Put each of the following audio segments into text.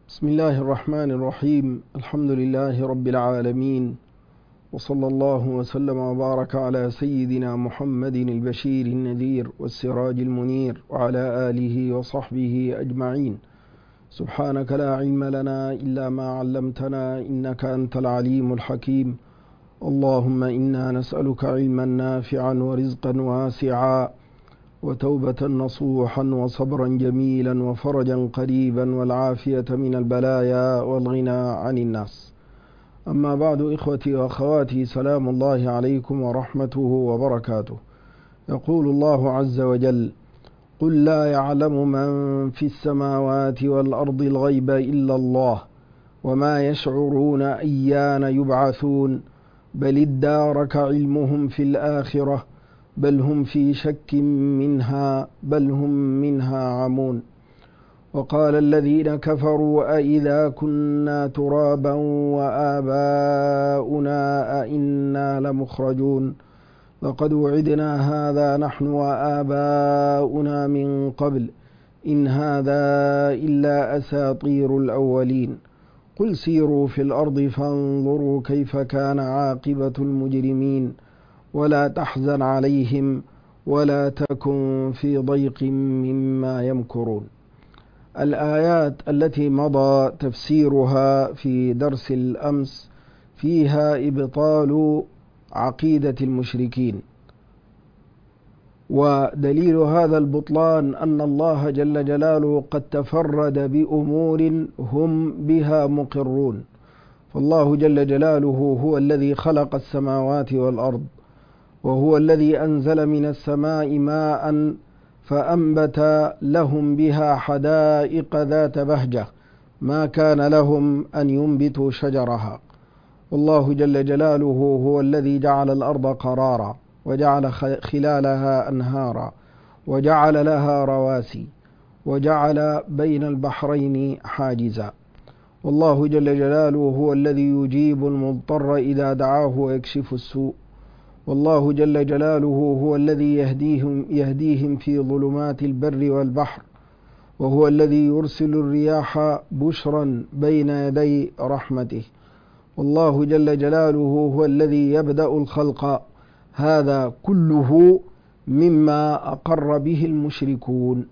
بسم الله الرحمن الرحيم. الحمد لله رب العالمين، وصلى الله وسلم وبارك على سيدنا محمد البشير النذير والسراج المنير وعلى آله وصحبه أجمعين. سبحانك لا علم لنا إلا ما علمتنا إنك أنت العليم الحكيم. اللهم إنا نسألك علما نافعا ورزقا واسعا وتوبة نصوحا وصبرا جميلا وفرجا قريبا والعافية من البلايا والغنى عن الناس. أما بعد، إخوتي وأخواتي، سلام الله عليكم ورحمته وبركاته. يقول الله عز وجل: قل لا يعلم من في السماوات والأرض الغيب إلا الله وما يشعرون أيان يبعثون بل ادارك علمهم في الآخرة بل هم في شك منها بل هم منها عمون. وقال الذين كفروا أئذا كنا ترابا وآباؤنا أئنا لمخرجون لقد وعدنا هذا نحن وآباؤنا من قبل إن هذا إلا أساطير الأولين قل سيروا في الأرض فانظروا كيف كان عاقبة المجرمين ولا تحزن عليهم ولا تكن في ضيق مما يمكرون. الآيات التي مضى تفسيرها في درس الأمس فيها إبطال عقيدة المشركين، ودليل هذا البطلان أن الله جل جلاله قد تفرد بأمور هم بها مقرون. فالله جل جلاله هو الذي خلق السماوات والأرض، وهو الذي أنزل من السماء ماء فأنبت لهم بها حدائق ذات بهجة ما كان لهم أن ينبتوا شجرها. والله جل جلاله هو الذي جعل الأرض قرارا وجعل خلالها أنهارا وجعل لها رواسي وجعل بين البحرين حاجزا. والله جل جلاله هو الذي يجيب المضطر إذا دعاه ويكشف السوء. والله جل جلاله هو الذي يهديهم في ظلمات البر والبحر، وهو الذي يرسل الرياح بشرا بين يدي رحمته. والله جل جلاله هو الذي يبدأ الخلق. هذا كله مما أقر به المشركون،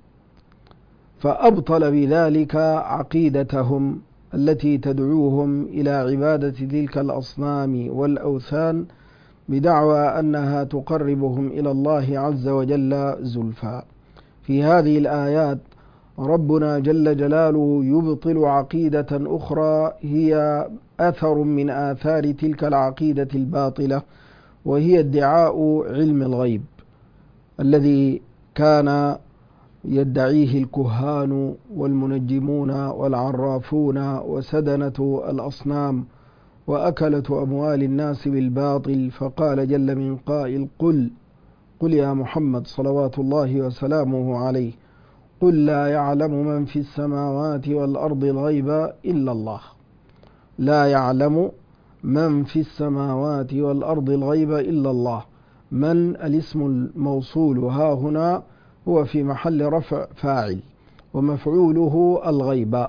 فأبطل بذلك عقيدتهم التي تدعوهم إلى عبادة تلك الأصنام والأوثان بدعوى أنها تقربهم إلى الله عز وجل زلفى. في هذه الآيات ربنا جل جلاله يبطل عقيدة أخرى هي أثر من آثار تلك العقيدة الباطلة، وهي ادعاء علم الغيب الذي كان يدعيه الكهان والمنجمون والعرافون وسدنة الأصنام وأكلة أموال الناس بالباطل. فقال جل من قائل: قل يا محمد صلوات الله وسلامه عليه، قل لا يعلم من في السماوات والأرض الغيب إلا الله. لا يعلم من في السماوات والأرض الغيب إلا الله. من الاسم الموصول ها هنا هو في محل رفع فاعل، ومفعوله الغيب،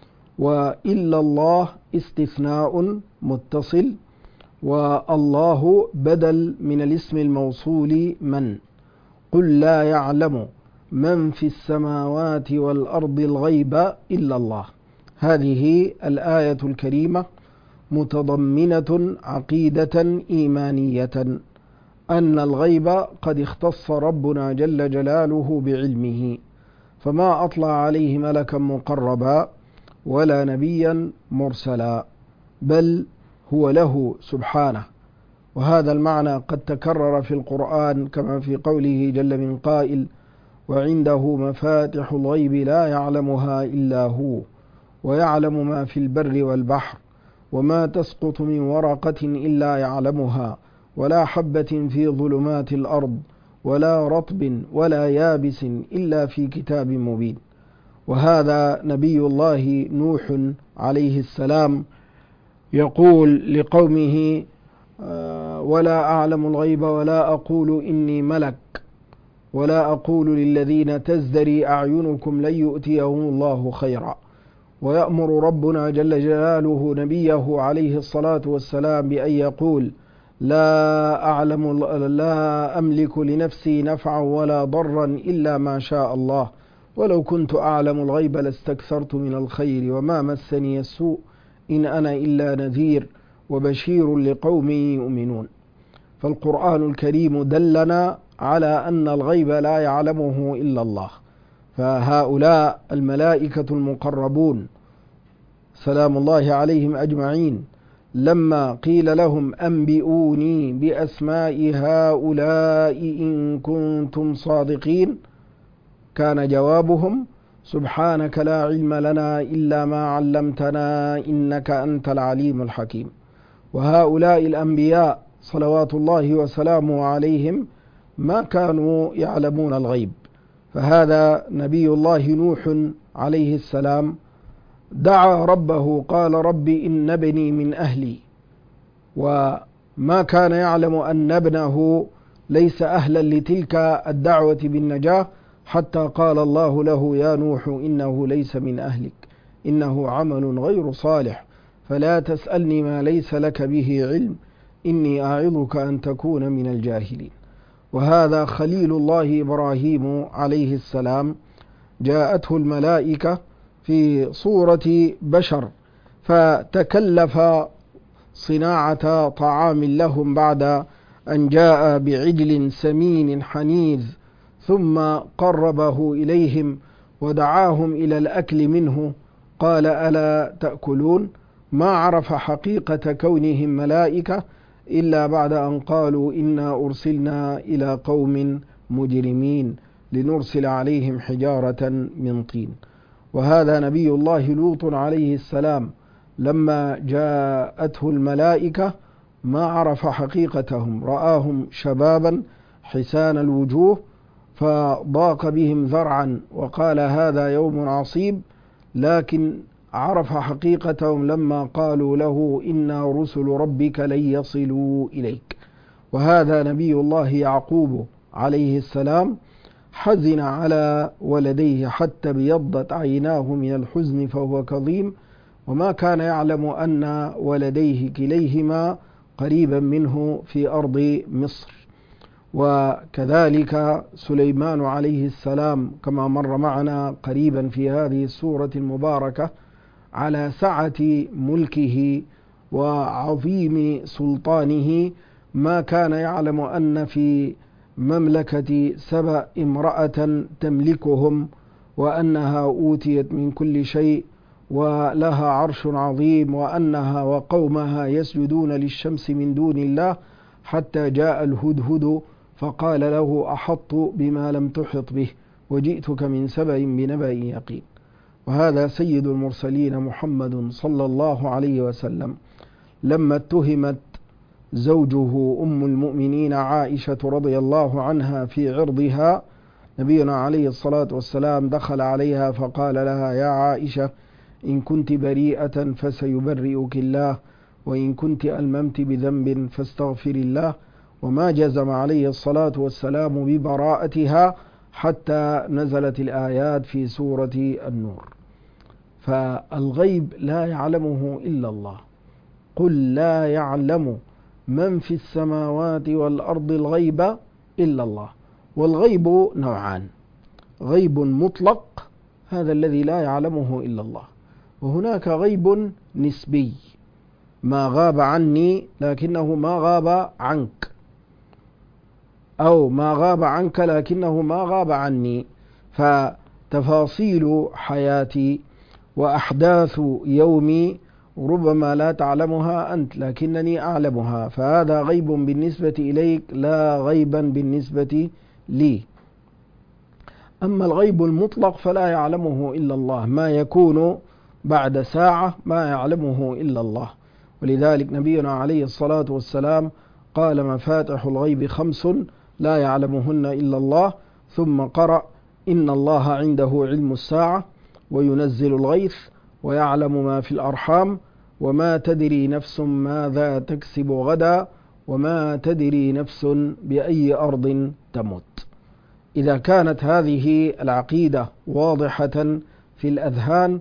وإلا الله استثناء متصل، والله بدل من الاسم الموصول من. قل لا يعلم من في السماوات والأرض الغيب إلا الله. هذه الآية الكريمة متضمنة عقيدة إيمانية أن الغيب قد اختص ربنا جل جلاله بعلمه، فما أطلع عليه ملكا مقربا ولا نبيا مرسلا، بل هو له سبحانه. وهذا المعنى قد تكرر في القرآن كما في قوله جل من قائل: وعنده مفاتح الغيب لا يعلمها إلا هو ويعلم ما في البر والبحر وما تسقط من ورقة إلا يعلمها ولا حبة في ظلمات الأرض ولا رطب ولا يابس إلا في كتاب مبين. وهذا نبي الله نوح عليه السلام يقول لقومه: ولا أعلم الغيب ولا أقول إني ملك ولا أقول للذين تزدري أعينكم لن يؤتيهم الله خيرا ويأمر ربنا جل جلاله نبيه عليه الصلاة والسلام بأن يقول: لا أملك لنفسي نفعا ولا ضرا إلا ما شاء الله، ولو كنت أعلم الغيب لاستكثرت من الخير وما مسني السوء إن أنا إلا نذير وبشير لقوم يؤمنون. فالقرآن الكريم دلنا على أن الغيب لا يعلمه إلا الله. فهؤلاء الملائكة المقربون سلام الله عليهم أجمعين لما قيل لهم: أنبئوني بأسماء هؤلاء إن كنتم صادقين، كان جوابهم: سبحانك لا علم لنا إلا ما علمتنا إنك أنت العليم الحكيم. وهؤلاء الأنبياء صلوات الله وسلامه عليهم ما كانوا يعلمون الغيب. فهذا نبي الله نوح عليه السلام دعا ربه قال: رب إن ابني من أهلي، وما كان يعلم أن ابنه ليس أهلا لتلك الدعوة بالنجاة، حتى قال الله له: يا نوح إنه ليس من أهلك إنه عمل غير صالح فلا تسألني ما ليس لك به علم إني أعظك أن تكون من الجاهلين. وهذا خليل الله إبراهيم عليه السلام، جاءته الملائكة في صورة بشر فتكلف صناعة طعام لهم بعد أن جاء بعجل سمين حنيذ، ثم قربه إليهم ودعاهم إلى الأكل منه. قال: ألا تأكلون؟ ما عرف حقيقة كونهم ملائكة إلا بعد أن قالوا: إنا أرسلنا إلى قوم مجرمين لنرسل عليهم حجارة من طين. وهذا نبي الله لوط عليه السلام لما جاءته الملائكة ما عرف حقيقتهم، رآهم شبابا حسان الوجوه فضاق بهم ذرعا وقال: هذا يوم عصيب، لكن عرف حقيقتهم لما قالوا له: إنا رسل ربك لن يصلوا إليك. وهذا نبي الله يعقوب عليه السلام حزن على ولديه حتى ابيضت عيناه من الحزن فهو كظيم، وما كان يعلم أن ولديه كليهما قريبا منه في أرض مصر. وكذلك سليمان عليه السلام كما مر معنا قريبا في هذه السورة المباركة، على سعة ملكه وعظيم سلطانه ما كان يعلم أن في مملكة سبأ امرأة تملكهم، وأنها أوتيت من كل شيء ولها عرش عظيم، وأنها وقومها يسجدون للشمس من دون الله، حتى جاء الهدهد فقال له: أحط بما لم تحط به وجئتك من سبأ بنبأ يقين. وهذا سيد المرسلين محمد صلى الله عليه وسلم لما اتهمت زوجه أم المؤمنين عائشة رضي الله عنها في عرضها، نبينا عليه الصلاة والسلام دخل عليها فقال لها: يا عائشة، إن كنت بريئة فسيبرئك الله، وإن كنت ألممت بذنب فاستغفر الله. وما جزم عليه الصلاة والسلام ببراءتها حتى نزلت الآيات في سورة النور. فالغيب لا يعلمه إلا الله. قل لا يعلم من في السماوات والأرض الغيب إلا الله. والغيب نوعان: غيب مطلق، هذا الذي لا يعلمه إلا الله، وهناك غيب نسبي، ما غاب عني لكنه ما غاب عنك، أو ما غاب عنك لكنه ما غاب عني. فتفاصيل حياتي وأحداث يومي ربما لا تعلمها أنت لكنني أعلمها، فهذا غيب بالنسبة إليك لا غيبا بالنسبة لي. أما الغيب المطلق فلا يعلمه إلا الله، ما يكون بعد ساعة ما يعلمه إلا الله. ولذلك نبينا عليه الصلاة والسلام قال: مفاتح الغيب 5 لا يعلمهن إلا الله، ثم قرأ: إن الله عنده علم الساعة وينزل الغيث ويعلم ما في الأرحام وما تدري نفس ماذا تكسب غدا وما تدري نفس بأي أرض تموت. إذا كانت هذه العقيدة واضحة في الأذهان،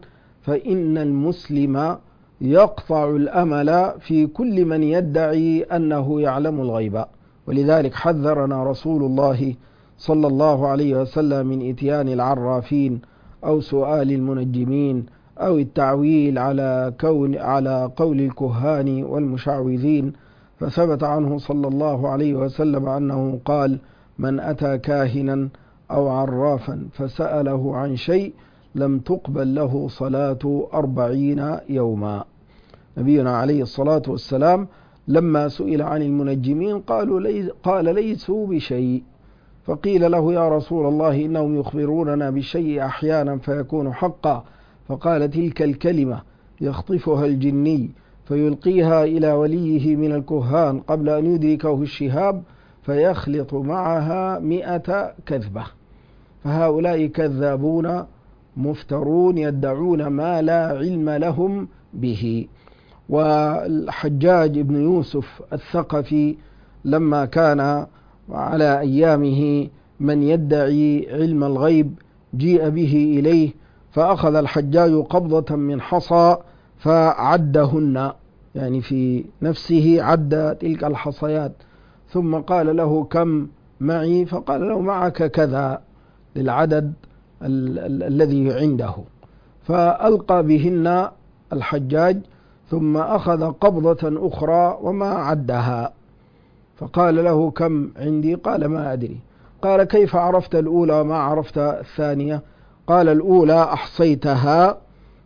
فإن المسلم يقطع الأمل في كل من يدعي أنه يعلم الغيب. ولذلك حذرنا رسول الله صلى الله عليه وسلم من إتيان العرافين أو سؤال المنجمين أو التعويل على قول الكهان والمشعوذين. فثبت عنه صلى الله عليه وسلم أنه قال: من أتى كاهنا أو عرافا فسأله عن شيء لم تقبل له صلاة 40 يوما. نبينا عليه الصلاة والسلام لما سئل عن المنجمين قال ليسوا بشيء، فقيل له: يا رسول الله إنهم يخبروننا بالشيء أحيانا فيكون حقا. فقال: تلك الكلمة يخطفها الجني فيلقيها إلى وليه من الكهان قبل أن يدركه الشهاب فيخلط معها 100 كذبة. فهؤلاء كذابون مفترون يدعون ما لا علم لهم به. والحجاج بن يوسف الثقفي لما كان على أيامه من يدعي علم الغيب جيء به إليه، فأخذ الحجاج قبضة من حصى فعدهن، يعني في نفسه عد تلك الحصيات، ثم قال له: كم معي؟ فقال له: معك كذا، للعدد الذي عنده. فألقى بهن الحجاج، ثم أخذ قبضة أخرى وما عدها، فقال له: كم عندي؟ قال: ما أدري. قال: كيف عرفت الأولى وما عرفت الثانية؟ قال: الأولى أحصيتها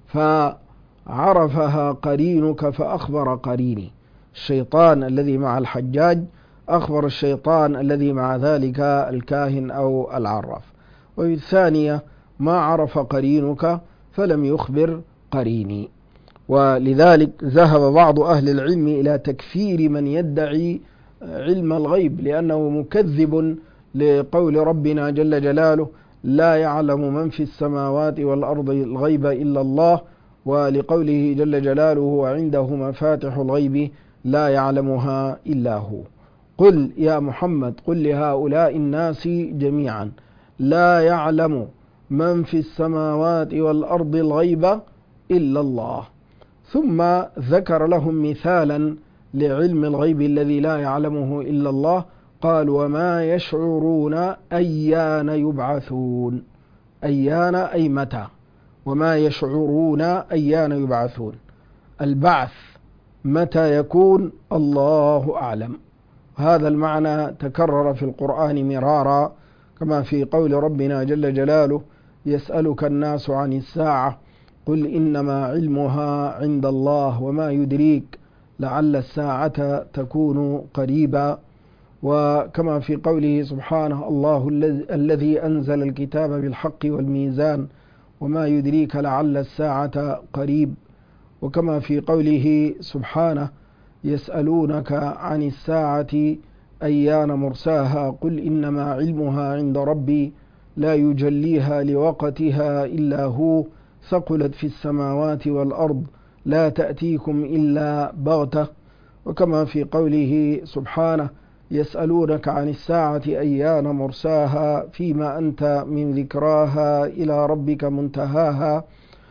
فعرفها قرينك فأخبر قريني. الشيطان الذي مع الحجاج أخبر الشيطان الذي مع ذلك الكاهن أو العراف. والثانية: ما عرف قرينك فلم يخبر قريني. ولذلك ذهب بعض أهل العلم إلى تكفير من يدعي علم الغيب، لأنه مكذب لقول ربنا جل جلاله: لا يعلم من في السماوات والأرض الغيب إلا الله، ولقوله جل جلاله: وعنده مفاتح الغيب لا يعلمها إلا هو. قل يا محمد، قل لهؤلاء الناس جميعا: لا يعلم من في السماوات والأرض الغيب إلا الله. ثم ذكر لهم مثالا لعلم الغيب الذي لا يعلمه إلا الله، قال: وما يشعرون أيان يبعثون. أيان أي متى، وما يشعرون أيان يبعثون. البعث متى يكون؟ الله أعلم. هذا المعنى تكرر في القرآن مرارا، كما في قول ربنا جل جلاله: يسألك الناس عن الساعة قل إنما علمها عند الله وما يدريك لعل الساعة تكون قريبا. وكما في قوله سبحانه: الله الذي أنزل الكتاب بالحق والميزان وما يدريك لعل الساعة قريب. وكما في قوله سبحانه: يسألونك عن الساعة أيان مرساها قل إنما علمها عند ربي لا يجليها لوقتها إلا هو ثقلت في السماوات والأرض لا تأتيكم إلا بغتة. وكما في قوله سبحانه: يسألونك عن الساعة أيان مرساها فيما أنت من ذكراها إلى ربك منتهاها.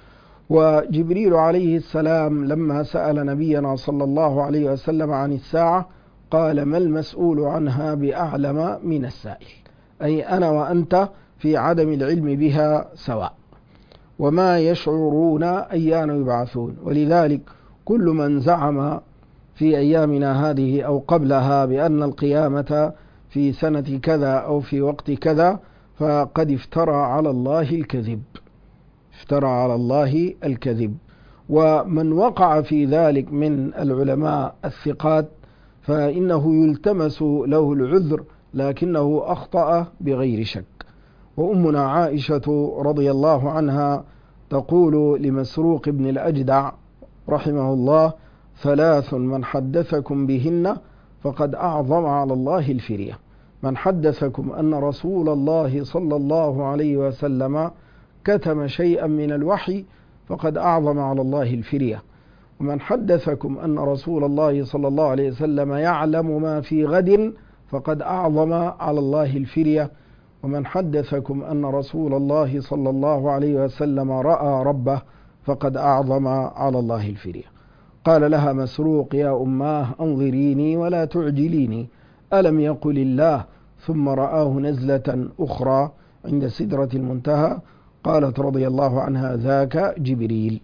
وجبريل عليه السلام لما سأل نبينا صلى الله عليه وسلم عن الساعة قال: ما المسؤول عنها بأعلم من السائل، أي أنا وأنت في عدم العلم بها سواء. وما يشعرون أيان يبعثون. ولذلك كل من زعم في أيامنا هذه أو قبلها بأن القيامة في سنة كذا أو في وقت كذا فقد افترى على الله الكذب، افترى على الله الكذب. ومن وقع في ذلك من العلماء الثقات فإنه يلتمس له العذر، لكنه أخطأ بغير شك. وأمنا عائشة رضي الله عنها تقول لمسروق بن الأجدع رحمه الله: 3 من حدثكم بهن فقد أعظم على الله الفرية. من حدثكم أن رسول الله صلى الله عليه وسلم كتم شيئا من الوحي فقد أعظم على الله الفرية. ومن حدثكم أن رسول الله صلى الله عليه وسلم يعلم ما في غد فقد أعظم على الله الفرية. ومن حدثكم أن رسول الله صلى الله عليه وسلم رأى ربه فقد أعظم على الله الفرية. قال لها مسروق: يا أماه أنظريني ولا تعجليني، ألم يقل الله؟ ثم رآه نزلة أخرى عند سدرة المنتهى. قالت رضي الله عنها: ذاك جبريل.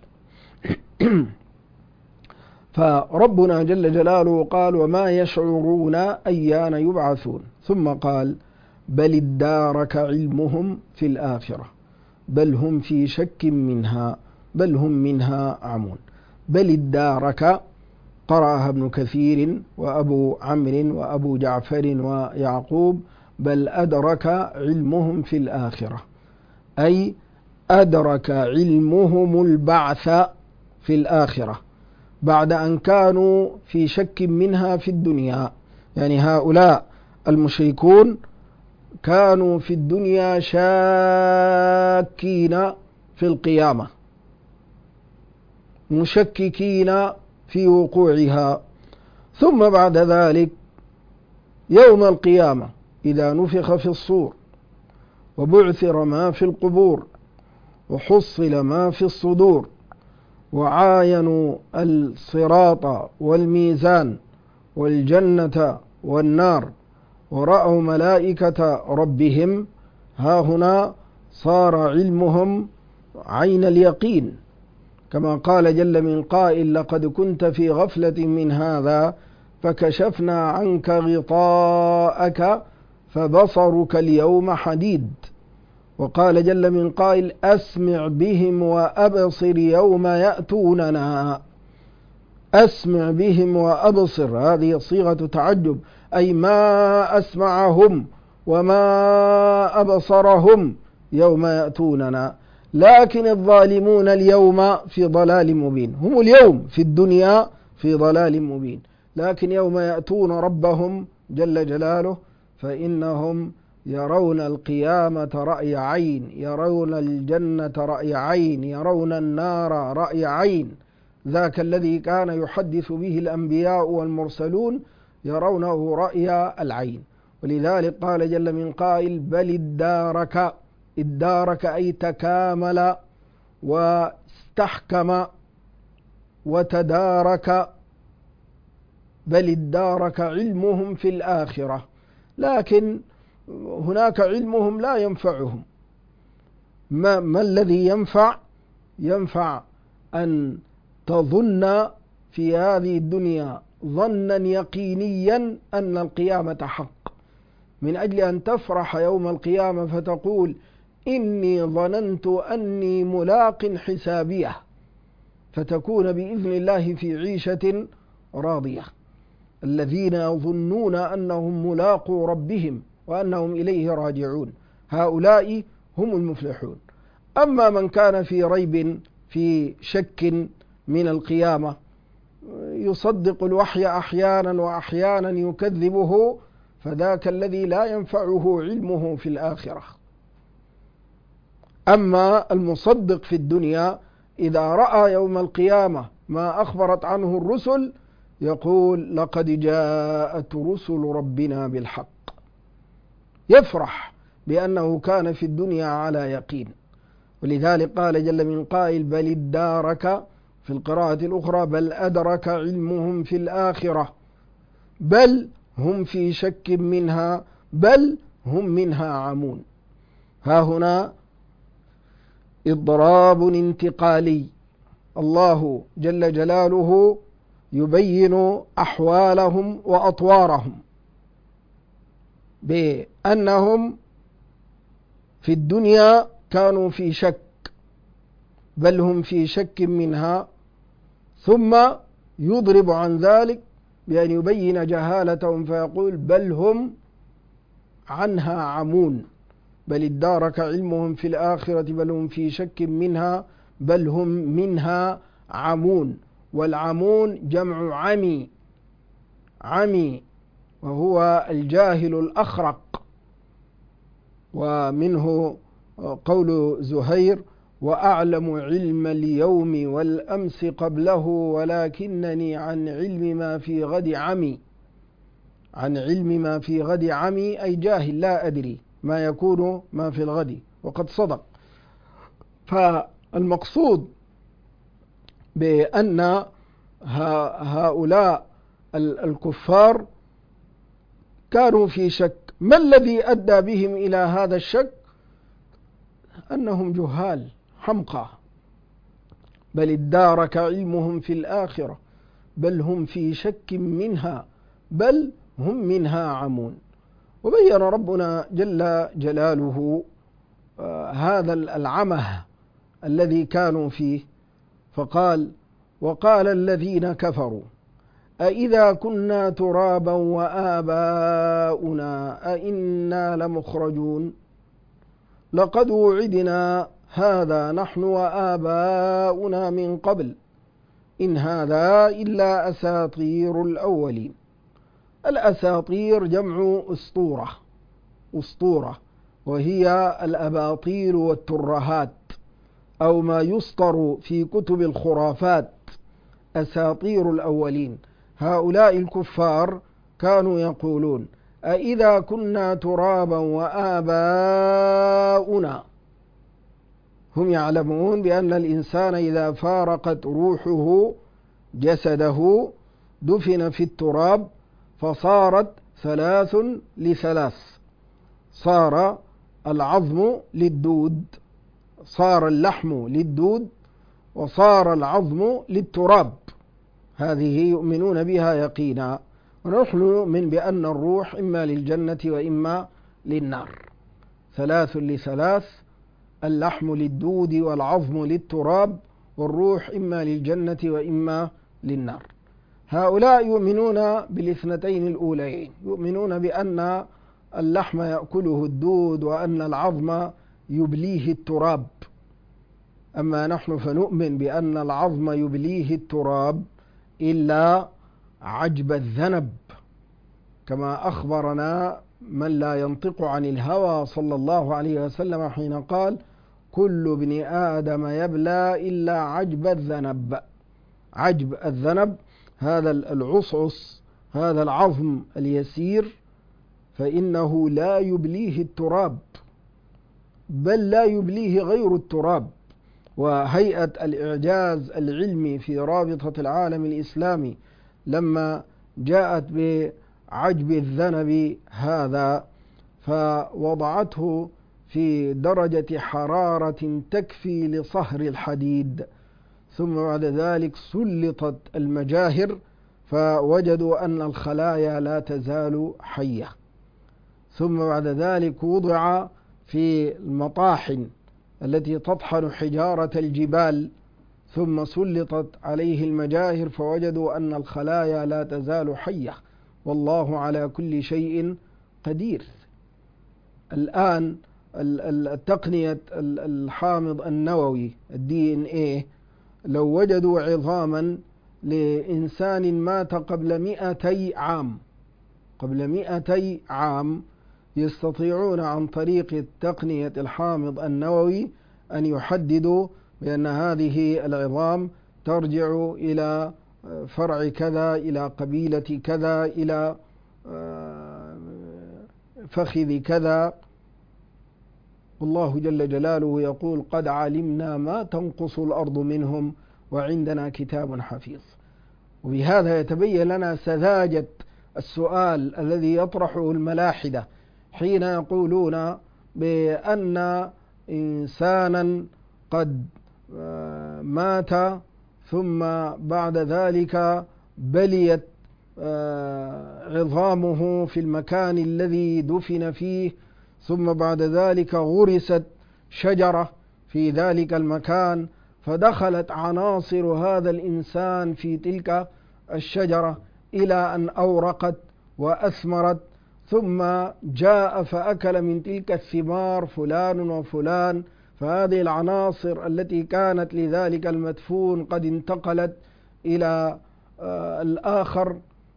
فربنا جل جلاله قال: وما يشعرون أيان يبعثون. ثم قال: بل ادارك علمهم في الآخرة بل هم في شك منها بل هم منها عمون. بل ادارك قرأها ابن كثير وأبو عمرو وأبو جعفر ويعقوب: بل أدرك علمهم في الآخرة، أي أدرك علمهم البعث في الآخرة بعد أن كانوا في شك منها في الدنيا. يعني هؤلاء المشركون كانوا في الدنيا شاكين في القيامة، مشككين في وقوعها، ثم بعد ذلك يوم القيامة إذا نفخ في الصور وبعثر ما في القبور وحصل ما في الصدور وعاينوا الصراط والميزان والجنة والنار ورأوا ملائكة ربهم، ها هنا صار علمهم عين اليقين، كما قال جل من قائل: لقد كنت في غفلة من هذا فكشفنا عنك غطاءك فبصرك اليوم حديد. وقال جل من قائل: أسمع بهم وأبصر يوم يأتوننا. أسمع بهم وأبصر، هذه صيغة تعجب، أي ما أسمعهم وما أبصرهم يوم يأتوننا. لكن الظالمون اليوم في ضلال مبين. هم اليوم في الدنيا في ضلال مبين، لكن يوم يأتون ربهم جل جلاله فإنهم يرون القيامة رأي عين، يرون الجنة رأي عين، يرون النار رأي عين. ذاك الذي كان يحدث به الأنبياء والمرسلون يرونه رأي العين. ولذلك قال جل من قائل: بل ادارك. ادارك أي تكامل واستحكم وتدارك. بل ادارك علمهم في الآخرة، لكن هناك علمهم لا ينفعهم. ما الذي ينفع؟ ينفع أن تظن في هذه الدنيا ظنا يقينيا أن القيامة حق، من أجل أن تفرح يوم القيامة فتقول: إني ظننت أني ملاق حسابيه، فتكون بإذن الله في عيشة راضية. الذين يظنون أنهم ملاقوا ربهم وأنهم إليه راجعون، هؤلاء هم المفلحون. أما من كان في ريب في شك من القيامة، يصدق الوحي أحيانا وأحيانا يكذبه، فذاك الذي لا ينفعه علمه في الآخرة. أما المصدق في الدنيا إذا رأى يوم القيامة ما أخبرت عنه الرسل يقول: لقد جاءت رسل ربنا بالحق، يفرح بأنه كان في الدنيا على يقين. ولذلك قال جل من قائل: بل ادارك، في القراءة الأخرى: بل أدرك علمهم في الآخرة بل هم في شك منها بل هم منها عمون. ها هنا إضراب انتقالي، الله جل جلاله يبين أحوالهم وأطوارهم بأنهم في الدنيا كانوا في شك بل هم في شك منها، ثم يضرب عن ذلك بأن يبين جهالتهم فيقول: بل هم عنها عمون. بل ادارك علمهم في الآخرة بل هم في شك منها بل هم منها عمون. والعمون جمع عمي، عمي وهو الجاهل الأخرق. ومنه قول زهير: وأعلم علم اليوم والأمس قبله ولكنني عن علم ما في غد عمي. عن علم ما في غد عمي أي جاهل، لا أدري ما يكون ما في الغد، وقد صدق. فالمقصود بأن هؤلاء الكفار كانوا في شك. ما الذي أدى بهم إلى هذا الشك؟ أنهم جهال حمقى، بل ادارك علمهم في الآخرة، بل هم في شك منها، بل هم منها عمون. وبين ربنا جل جلاله هذا العمى الذي كانوا فيه، فقال: وقال الذين كفروا أإذا كنا ترابا وآباؤنا أإنا لمخرجون لقد وعدنا هذا نحن وآباؤنا من قبل إن هذا إلا أساطير الأولين. الأساطير جمع أسطورة، وهي الأباطيل والترهات أو ما يسطر في كتب الخرافات، أساطير الأولين. هؤلاء الكفار كانوا يقولون: أإذا كنا ترابا وآباؤنا. هم يعلمون بأن الإنسان إذا فارقت روحه جسده دفن في التراب، فصارت 3 ل3، صار العظم للدود، صار اللحم للدود، وصار العظم للتراب. هذه يؤمنون بها يقينا. ونحن نؤمن بأن الروح إما للجنة وإما للنار، 3 ل3، اللحم للدود والعظم للتراب، والروح إما للجنة وإما للنار. هؤلاء يؤمنون بالاثنتين الأولين، يؤمنون بأن اللحم يأكله الدود وأن العظم يبليه التراب. أما نحن فنؤمن بأن العظم يبليه التراب إلا عجب الذنب، كما أخبرنا من لا ينطق عن الهوى صلى الله عليه وسلم حين قال: كل ابن آدم يبلى إلا عجب الذنب. عجب الذنب هذا العصعص، هذا العظم اليسير، فإنه لا يبليه التراب، بل لا يبليه غير التراب. وهيئة الإعجاز العلمي في رابطة العالم الإسلامي لما جاءت بعجب الذنب هذا، فوضعته في درجة حرارة تكفي لصهر الحديد، ثم بعد ذلك سلطت المجاهر فوجدوا أن الخلايا لا تزال حية، ثم بعد ذلك وضع في المطاحن التي تطحن حجارة الجبال، ثم سلطت عليه المجاهر فوجدوا أن الخلايا لا تزال حية، والله على كل شيء قدير. الآن التقنية الحامض النووي DNA، لو وجدوا عظاما لإنسان مات قبل 200 عام، يستطيعون عن طريق تقنية الحامض النووي أن يحددوا بأن هذه العظام ترجع إلى فرع كذا، إلى قبيلة كذا، إلى فخذ كذا. والله جل جلاله يقول: قد علمنا ما تنقص الأرض منهم وعندنا كتاب حفيظ. وبهذا يتبين لنا سذاجة السؤال الذي يطرحه الملاحدة حين يقولون بأن إنسانا قد مات ثم بعد ذلك بليت عظامه في المكان الذي دفن فيه، ثم بعد ذلك غرست شجرة في ذلك المكان، فدخلت عناصر هذا الإنسان في تلك الشجرة إلى أن أورقت وأثمرت، ثم جاء فأكل من تلك الثمار فلان وفلان، فهذه العناصر التي كانت لذلك المدفون قد انتقلت إلى الآخر،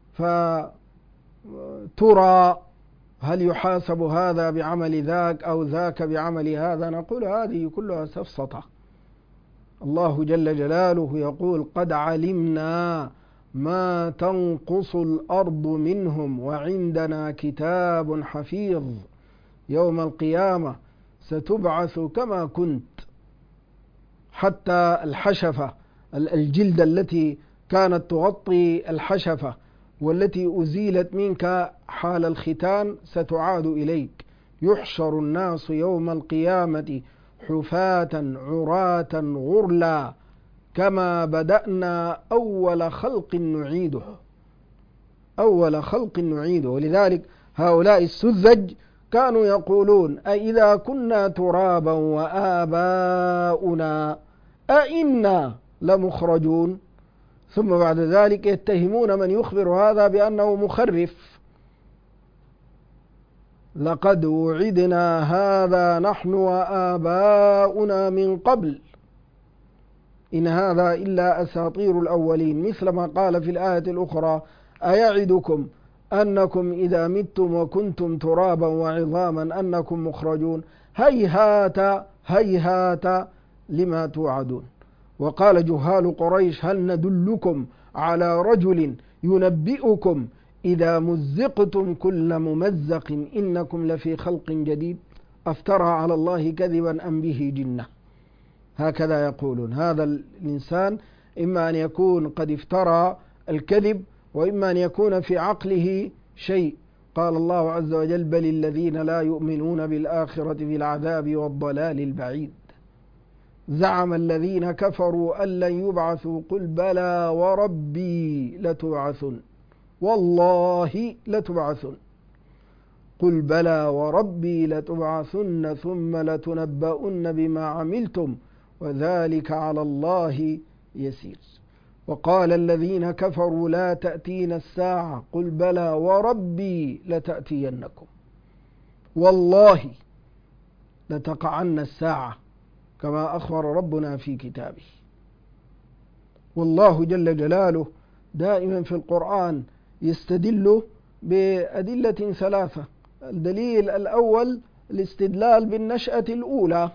فترى هل يحاسب هذا بعمل ذاك أو ذاك بعمل هذا؟ نقول هذه كلها سفسطة. الله جل جلاله يقول: قد علمنا ما تنقص الأرض منهم وعندنا كتاب حفيظ. يوم القيامة ستبعث كما كنت، حتى الحشفة الجلد التي كانت تغطي الحشفة والتي أزيلت منك حال الختان ستعاد إليك. يحشر الناس يوم القيامة حفاة عراة غرلا كما بدأنا أول خلق نعيده. أول خلق نعيده. ولذلك هؤلاء السذج كانوا يقولون أئذا كنا ترابا وآباؤنا أئنا لمخرجون. ثم بعد ذلك يتهمون من يخبر هذا بأنه مخرف. لقد وعدنا هذا نحن وآباؤنا من قبل إن هذا إلا أساطير الأولين. مثلما قال في الآية الأخرى أيعدكم أنكم إذا متم وكنتم ترابا وعظاما أنكم مخرجون هيهات هيهات لما توعدون. وقال جهال قريش هل ندلكم على رجل ينبئكم إذا مزقتم كل ممزق إنكم لفي خلق جديد أفترى على الله كذبا أم به جنة. هكذا يقولون. هذا الإنسان إما أن يكون قد افترى الكذب وإما أن يكون في عقله شيء. قال الله عز وجل بل الذين لا يؤمنون بالآخرة في العذاب والضلال البعيد. زعم الذين كفروا أن لن يبعثوا قل بلى وربي لتبعثن والله لتبعثن قل بلى وربي لتبعثن ثم لتنبؤن بما عملتم وذلك على الله يسير. وقال الذين كفروا لا تأتين الساعة قل بلى وربي لتأتينكم والله لتقعن الساعة كما أخبر ربنا في كتابه. والله جل جلاله دائما في القرآن يستدل بأدلة ثلاثة. الدليل الأول الاستدلال بالنشأة الأولى،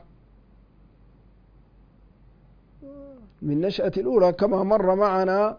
بالنشأة الأولى كما مر معنا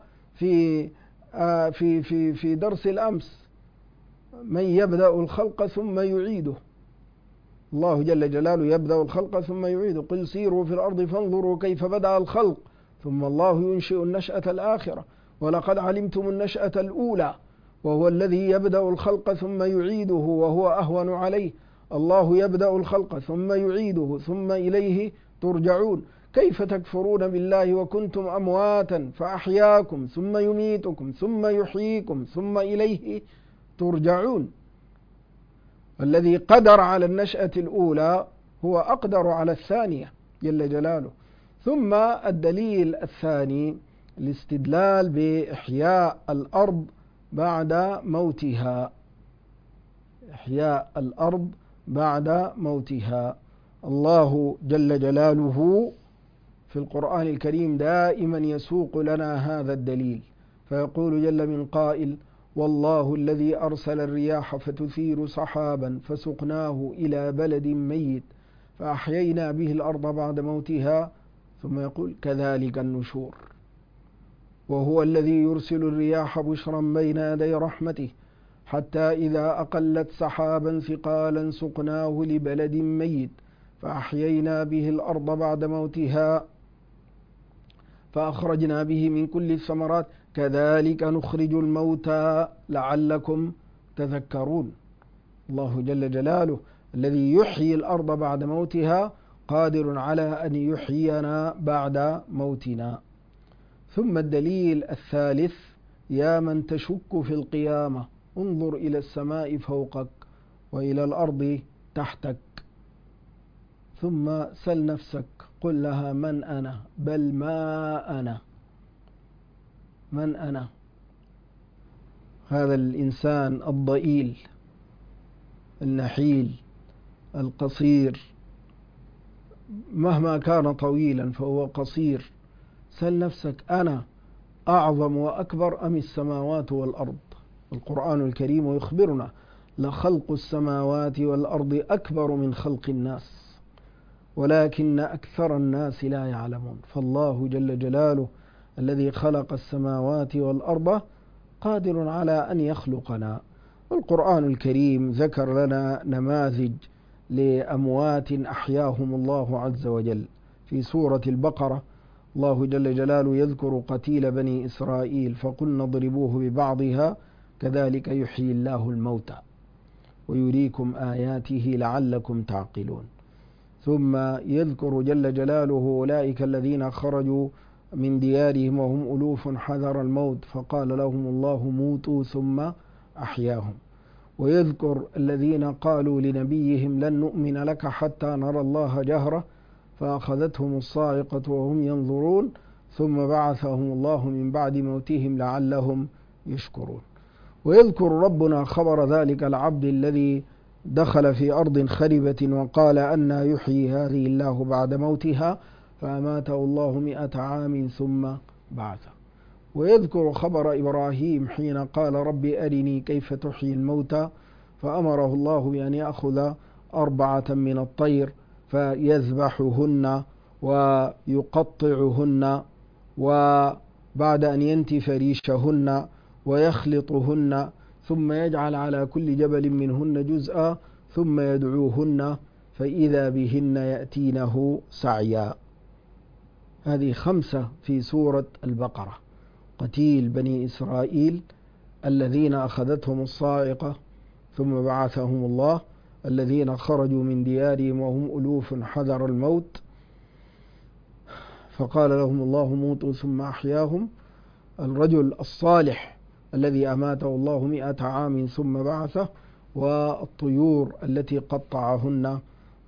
في درس الأمس من يبدأ الخلق ثم يعيده. الله جل جلاله يبدأ الخلق ثم يعيده قل سيروا في الأرض فانظروا كيف بدأ الخلق ثم الله ينشئ النشأة الآخرة ولقد علمتم النشأة الأولى وهو الذي يبدأ الخلق ثم يعيده وهو أهون عليه. الله يبدأ الخلق ثم يعيده ثم إليه ترجعون. كيف تكفرون بالله وكنتم أمواتا فأحياكم ثم يميتكم ثم يحييكم ثم إليه ترجعون. الذي قدر على النشأة الأولى هو أقدر على الثانية جل جلاله. ثم الدليل الثاني الاستدلال بإحياء الأرض بعد موتها. إحياء الأرض بعد موتها. الله جل جلاله في القرآن الكريم دائما يسوق لنا هذا الدليل فيقول جل من قائل والله الذي أرسل الرياح فتثير سحابا فسقناه إلى بلد ميت فأحيينا به الأرض بعد موتها ثم يقول كذلك النشور. وهو الذي يرسل الرياح بشرا بين يدي رحمته حتى إذا أقلت سحابا ثقالا سقناه لبلد ميت فأحيينا به الأرض بعد موتها فأخرجنا به من كل الثمرات كذلك نخرج الموتى لعلكم تذكرون. الله جل جلاله الذي يحيي الأرض بعد موتها قادر على أن يحيينا بعد موتنا. ثم الدليل الثالث يا من تشك في القيامة انظر إلى السماء فوقك وإلى الأرض تحتك ثم سل نفسك قل لها من أنا بل ما أنا من أنا. هذا الإنسان الضئيل النحيل القصير مهما كان طويلا فهو قصير. سل نفسك أنا أعظم وأكبر أم السماوات والأرض. القرآن الكريم يخبرنا لخلق السماوات والأرض أكبر من خلق الناس ولكن أكثر الناس لا يعلمون. فالله جل جلاله الذي خلق السماوات والأرض قادر على أن يخلقنا. القرآن الكريم ذكر لنا نماذج لأموات أحياهم الله عز وجل في سورة البقرة الله جل جلاله يذكر قتيل بني إسرائيل فقلنا اضربوه ببعضها كذلك يحيي الله الموتى ويريكم آياته لعلكم تعقلون. ثم يذكر جل جلاله أولئك الذين خرجوا من ديارهم وهم ألوف حذر الموت فقال لهم الله موتوا ثم أحياهم. ويذكر الذين قالوا لنبيهم لن نؤمن لك حتى نرى الله جهرة فأخذتهم الصاعقة وهم ينظرون ثم بعثهم الله من بعد موتهم لعلهم يشكرون. ويذكر ربنا خبر ذلك العبد الذي دخل في أرض خربة وقال أنى يحيي هذه الله بعد موتها فأماته الله 100 عام ثم بعثه. ويذكر خبر إبراهيم حين قال رب أرني كيف تحيي الموتى فأمره الله بأن يأخذ 4 من الطير فيذبحهن ويقطعهن وبعد أن ينتف ريشهن ويخلطهن ثم يجعل على كل جبل منهن جزءا ثم يدعوهن فإذا بهن يأتينه سعيا. هذه 5 في سورة البقرة. قتيل بني إسرائيل الذين أخذتهم الصاعقة ثم بعثهم الله، الذين خرجوا من ديارهم وهم ألوف حذر الموت فقال لهم الله موتوا ثم أحياهم، الرجل الصالح الذي أماته الله 100 عام ثم بعثه، والطيور التي قطعهن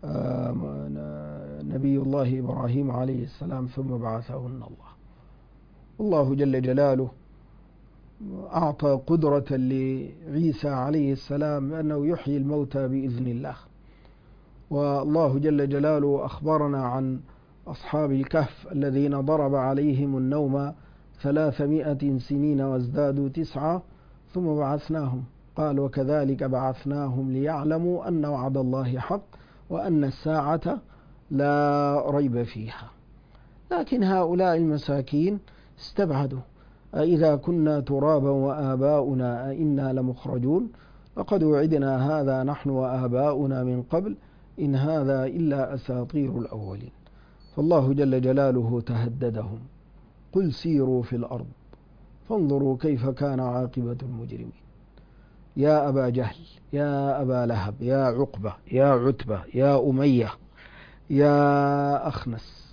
نبي الله إبراهيم عليه السلام ثم بعثهن الله. الله جل جلاله أعطى قدرة لعيسى عليه السلام أنه يحيي الموتى بإذن الله. والله جل جلاله أخبرنا عن أصحاب الكهف الذين ضرب عليهم النوم 300 سنين وازدادوا 9 ثم بعثناهم، قال وكذلك بعثناهم ليعلموا أن وعد الله حق وأن الساعة لا ريب فيها. لكن هؤلاء المساكين استبعدوا، أإذا كنا ترابا وآباؤنا أئنا لمخرجون لقد وعدنا هذا نحن وآباؤنا من قبل إن هذا إلا أساطير الأولين. فالله جل جلاله تهددهم قل سيروا في الأرض فانظروا كيف كان عاقبة المجرمين. يا أبا جهل، يا أبا لهب، يا عقبة، يا عتبة، يا أمية، يا أخنس،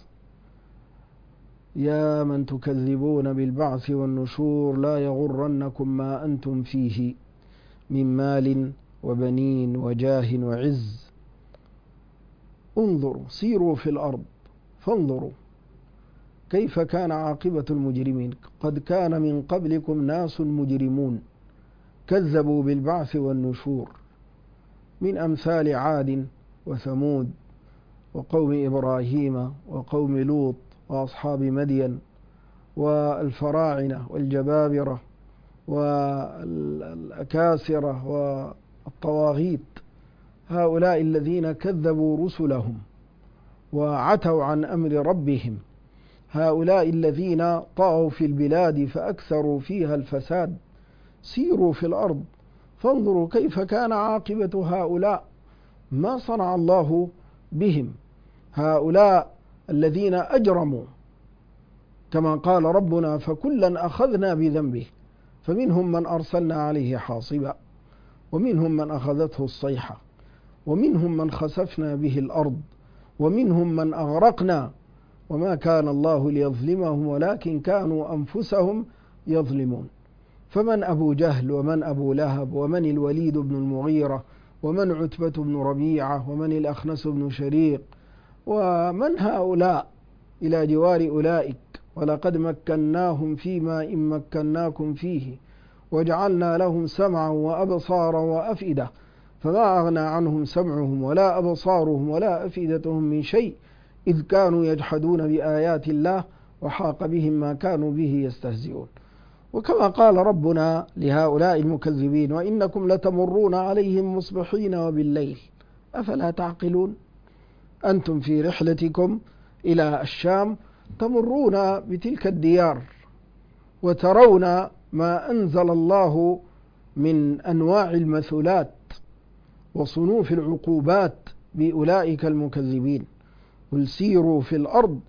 يا من تكذبون بالبعث والنشور لا يغرنكم ما أنتم فيه من مال وبنين وجاه وعز. انظروا سيروا في الأرض فانظروا كيف كان عاقبة المجرمين. قد كان من قبلكم ناس مجرمون كذبوا بالبعث والنشور من أمثال عاد وثمود وقوم إبراهيم وقوم لوط وأصحاب مدين والفراعنة والجبابرة والأكاسرة والطواغيت، هؤلاء الذين كذبوا رسلهم وعتوا عن أمر ربهم، هؤلاء الذين طغوا في البلاد فأكثروا فيها الفساد. سيروا في الأرض فانظروا كيف كان عاقبة هؤلاء، ما صنع الله بهم، هؤلاء الذين أجرموا كما قال ربنا فكلا أخذنا بذنبه فمنهم من أرسلنا عليه حاصبا ومنهم من أخذته الصيحة ومنهم من خسفنا به الأرض ومنهم من أغرقنا وما كان الله ليظلمهم ولكن كانوا أنفسهم يظلمون. فمن أبو جهل ومن أبو لهب ومن الوليد بن المغيرة ومن عتبة بن ربيعة ومن الأخنس بن شريق ومن هؤلاء إلى جوار أولئك. ولقد مكناهم فيما إن مكناكم فيه وجعلنا لهم سمعا وأبصارا وأفئدة فما أغنى عنهم سمعهم ولا أبصارهم ولا أفئدتهم من شيء إذ كانوا يجحدون بآيات الله وحاق بهم ما كانوا به يستهزئون. وكما قال ربنا لهؤلاء المكذبين وإنكم لتمرون عليهم مصبحين وبالليل أفلا تعقلون. أنتم في رحلتكم إلى الشام تمرون بتلك الديار وترون ما أنزل الله من أنواع المثلات وصنوف العقوبات بأولئك المكذبين. قل سيروا في الأرض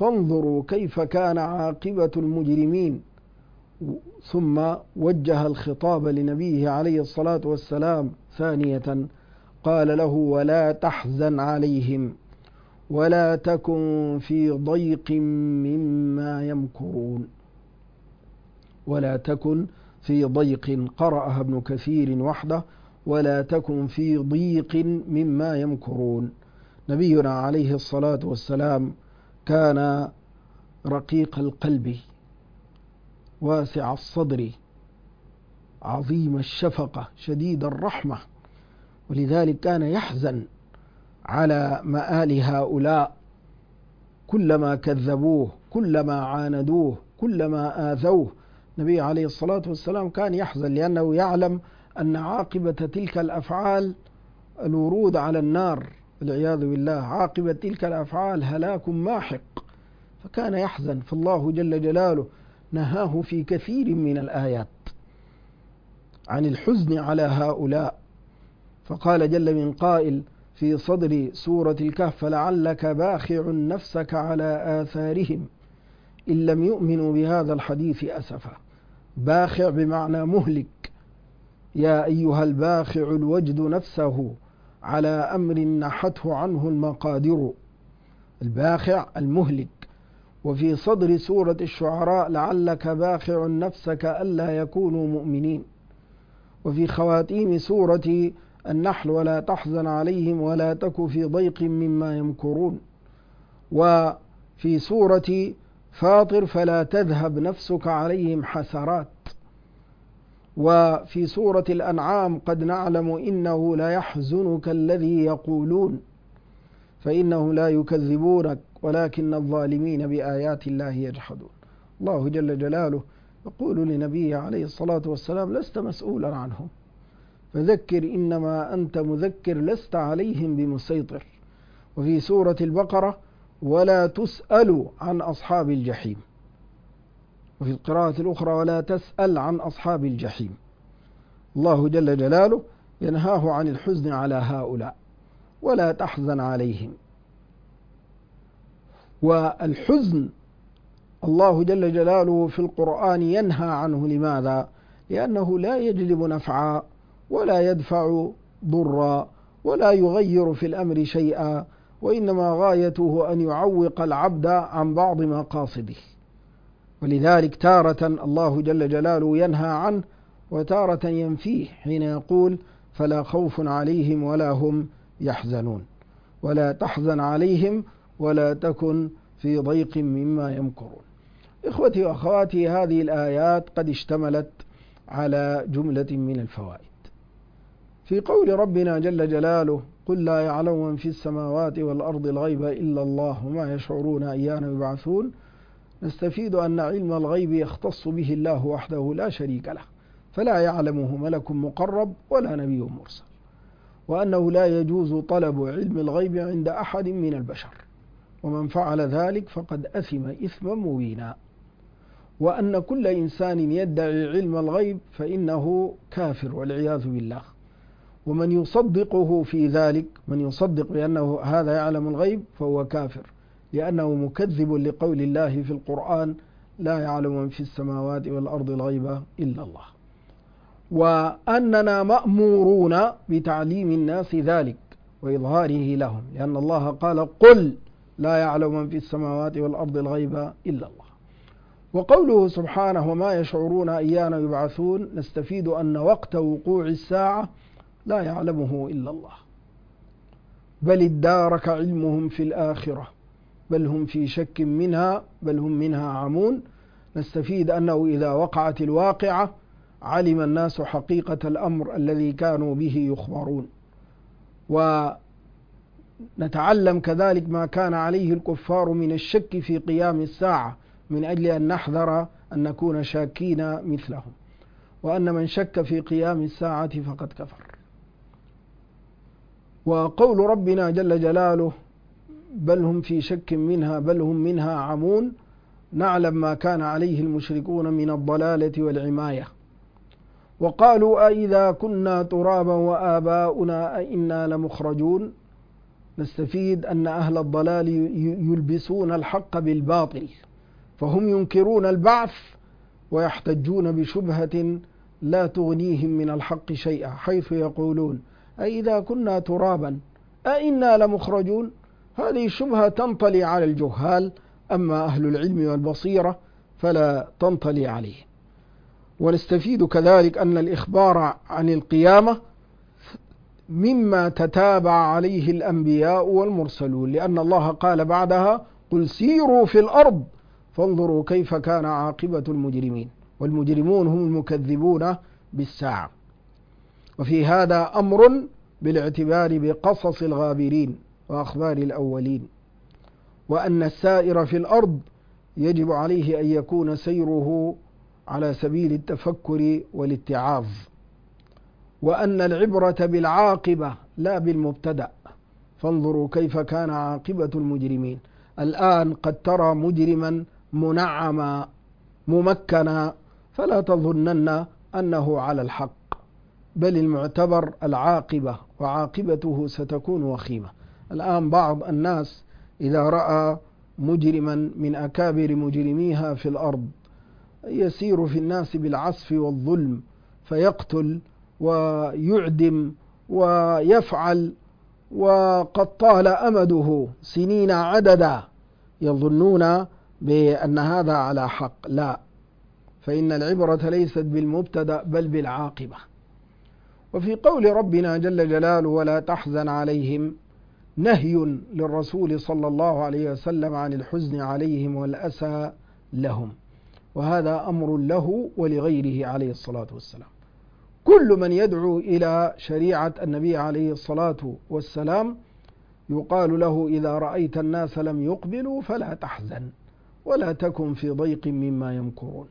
فانظروا كيف كان عاقبة المجرمين. ثم وجه الخطاب لنبيه عليه الصلاة والسلام ثانية، قال له: ولا تحزن عليهم ولا تكن في ضيق مما يمكرون. ولا تكن في ضيق، قرأها ابن كثير وحده: ولا تكن في ضيق مما يمكرون. نبينا عليه الصلاة والسلام كان رقيق القلب واسع الصدر عظيم الشفقة شديد الرحمة، ولذلك كان يحزن على مآل هؤلاء، كلما كذبوه، كلما عاندوه، كلما آذوه. النبي عليه الصلاة والسلام كان يحزن لأنه يعلم أن عاقبة تلك الأفعال الورود على النار والعياذ بالله، عاقبة تلك الأفعال هلاك ماحق، فكان يحزن. فالله جل جلاله نهاه في كثير من الآيات عن الحزن على هؤلاء، فقال جل من قائل في صدر سورة الكهف: فلعلك باخع نفسك على آثارهم إن لم يؤمنوا بهذا الحديث أسفا. باخع بمعنى مهلك، يا أيها الباخع الوجد نفسه على أمر نحته عنه المقادر، الباخع المهلك. وفي صدر سورة الشعراء: لعلك باخع نفسك ألا يكونوا مؤمنين. وفي خواتيم سورة النحل: ولا تحزن عليهم ولا تك في ضيق مما يمكرون. وفي سورة فاطر: فلا تذهب نفسك عليهم حسرات. وفي سورة الأنعام: قد نعلم إنه لا يحزنك الذي يقولون فإنهم لا يكذبونك ولكن الظالمين بآيات الله يجحدون. الله جل جلاله يقول لنبيه عليه الصلاة والسلام: لست مسؤولا عنهم، فذكر إنما أنت مذكر لست عليهم بمسيطر. وفي سورة البقرة: ولا تسأل عن أصحاب الجحيم. وفي القراءة الأخرى: ولا تسأل عن أصحاب الجحيم. الله جل جلاله ينهاه عن الحزن على هؤلاء، ولا تحزن عليهم. والحزن الله جل جلاله في القرآن ينهى عنه. لماذا؟ لأنه لا يجلب نفعا ولا يدفع ضرا ولا يغير في الأمر شيئا، وإنما غايته أن يعوق العبد عن بعض مقاصده. ولذلك تارة الله جل جلاله ينهى عنه وتارة ينفيه، حين يقول: فلا خوف عليهم ولا هم يحزنون. ولا تحزن عليهم ولا تكن في ضيق مما يمكرون. إخوتي وأخواتي، هذه الآيات قد اشتملت على جملة من الفوائد. في قول ربنا جل جلاله: قل لا يعلم من في السماوات والأرض الغيب إلا الله وما يشعرون أيان يبعثون، نستفيد أن علم الغيب يختص به الله وحده لا شريك له، فلا يعلمه ملك مقرب ولا نبي مرسل، وأنه لا يجوز طلب علم الغيب عند أحد من البشر، ومن فعل ذلك فقد أثم إثما مبينا، وأن كل إنسان يدعي علم الغيب فإنه كافر والعياذ بالله. ومن يصدقه في ذلك، من يصدق بأنه هذا يعلم الغيب، فهو كافر، لأنه مكذب لقول الله في القرآن: لا يعلم من في السماوات والأرض الغيب إلا الله. وأننا مأمورون بتعليم الناس ذلك وإظهاره لهم، لأن الله قال: قل لا يعلم من في السماوات والأرض الغيب إلا الله. وقوله سبحانه: وما يشعرون أيان يبعثون، نستفيد أن وقت وقوع الساعة لا يعلمه إلا الله، بل ادارك علمهم في الآخرة بل هم في شك منها بل هم منها عمون. نستفيد أنه إذا وقعت الواقعة علم الناس حقيقة الأمر الذي كانوا به يخبرون. ونتعلم كذلك ما كان عليه الكفار من الشك في قيام الساعة، من أجل أن نحذر أن نكون شاكين مثلهم، وأن من شك في قيام الساعة فقد كفر. وقول ربنا جل جلاله: بل هم في شك منها بل هم منها عمون، نعلم ما كان عليه المشركون من الضلالة والعماية. وقالوا: أئذا كنا ترابا وآباؤنا أئنا لمخرجون، نستفيد أن أهل الضلال يلبسون الحق بالباطل، فهم ينكرون البعث ويحتجون بشبهة لا تغنيهم من الحق شيئا، حيث يقولون أئذا كنا ترابا أئنا لمخرجون. هذه الشبهة تنطلي على الجهال، أما أهل العلم والبصيرة فلا تنطلي عليه. ونستفيد كذلك أن الإخبار عن القيامة مما تتابع عليه الأنبياء والمرسلون، لأن الله قال بعدها قل سيروا في الأرض فانظروا كيف كان عاقبة المجرمين، والمجرمون هم المكذبون بالساعة. وفي هذا أمر بالاعتبار بقصص الغابرين وأخبار الأولين، وأن السائر في الأرض يجب عليه أن يكون سيره على سبيل التفكر والاتعاظ، وأن العبرة بالعاقبة لا بالمبتدأ، فانظروا كيف كان عاقبة المجرمين. الآن قد ترى مجرما منعما ممكنا فلا تظنن أنه على الحق، بل المعتبر العاقبة، وعاقبته ستكون وخيمة. الآن بعض الناس إذا رأى مجرما من أكابر مجرميها في الأرض يسير في الناس بالعسف والظلم، فيقتل ويعدم ويفعل، وقد طال أمده سنين عددا، يظنون بأن هذا على حق. لا، فإن العبرة ليست بالمبتدأ بل بالعاقبة. وفي قول ربنا جل جلاله ولا تحزن عليهم نهي للرسول صلى الله عليه وسلم عن الحزن عليهم والأسى لهم، وهذا أمر له ولغيره عليه الصلاة والسلام. كل من يدعو إلى شريعة النبي عليه الصلاة والسلام يقال له إذا رأيت الناس لم يقبلوا فلا تحزن ولا تكن في ضيق مما يمكرون،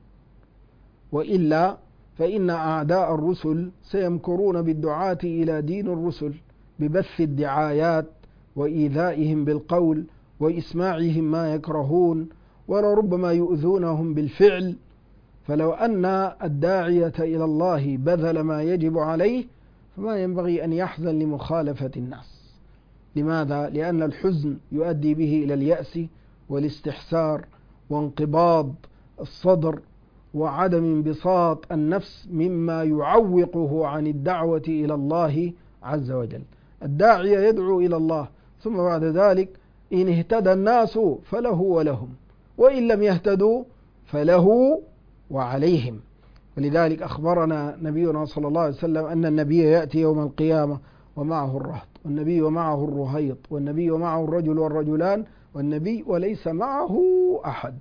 وإلا فإن أعداء الرسل سيمكرون بالدعاة إلى دين الرسل ببث الدعايات وإيذائهم بالقول وإسماعهم ما يكرهون، ولربما يؤذونهم بالفعل. فلو أن الداعية إلى الله بذل ما يجب عليه فما ينبغي أن يحزن لمخالفة الناس. لماذا؟ لأن الحزن يؤدي به إلى اليأس والاستحسار وانقباض الصدر وعدم انبساط النفس، مما يعوقه عن الدعوة إلى الله عز وجل. الداعية يدعو إلى الله، ثم بعد ذلك إن اهتدى الناس فله ولهم، وإن لم يهتدوا فله وعليهم. ولذلك أخبرنا نبينا صلى الله عليه وسلم أن النبي يأتي يوم القيامة ومعه الرهط، والنبي ومعه الرهيط، والنبي ومعه الرجل والرجلان، والنبي وليس معه أحد.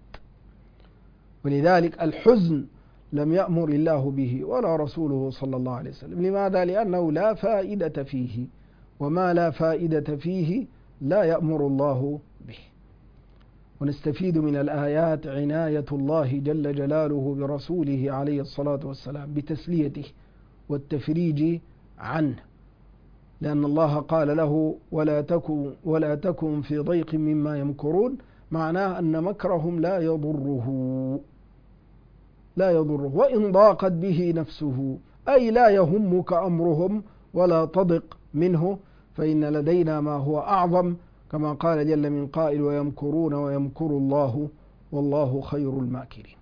ولذلك الحزن لم يأمر الله به ولا رسوله صلى الله عليه وسلم. لماذا؟ لأنه لا فائدة فيه، وما لا فائدة فيه لا يأمر الله به. ونستفيد من الآيات عناية الله جل جلاله برسوله عليه الصلاة والسلام بتسليته والتفريج عنه، لأن الله قال له ولا تكن في ضيق مما يمكرون، معناه أن مكرهم لا يضره وإن ضاقت به نفسه، أي لا يهمك أمرهم ولا تضق منه، فإن لدينا ما هو أعظم، كما قال جل من قائل ويمكرون ويمكر الله والله خير الماكرين.